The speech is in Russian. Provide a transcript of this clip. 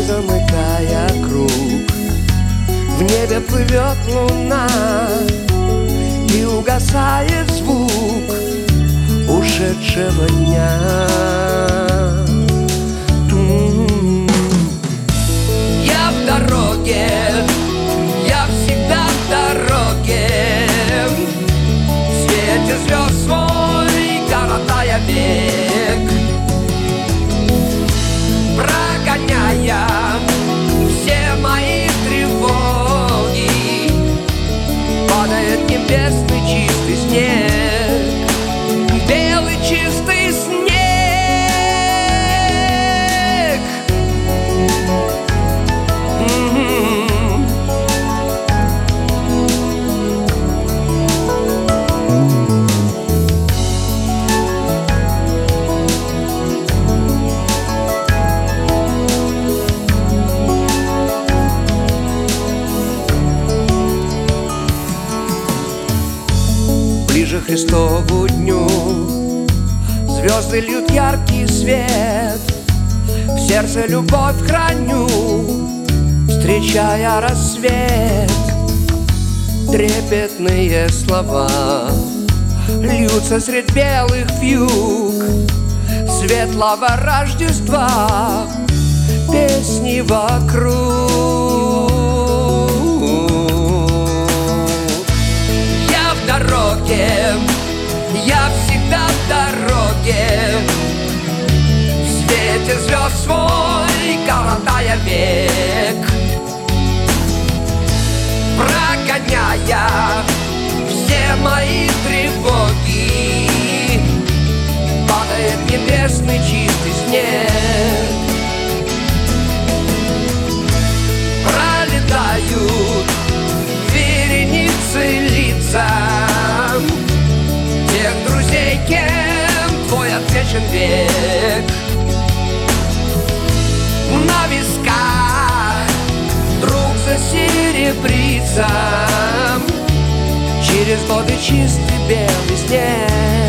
замыкая круг. В небе плывет луна, и угасает звук ушедшего дня. Я в дороге, я всегда в дороге, в свете звезд свой коротая век, прогоняя все мои тревоги. Падает небесный чистый снег, белый чистый снег. Ближе Христову дню звезды льют яркий свет, в сердце любовь храню, встречая рассвет. Трепетные слова льются средь белых вьюг светлого Рождества, песни вокруг. Я в дороге, я всегда в дороге, в свете звезд свой коротая век, прогоняя все мои тревоги. Падает небесный чистый снег, пролетают вереницы лица тех друзей, кем твой отмечен век. На висках друг засеребрится через годы чистый белый снег.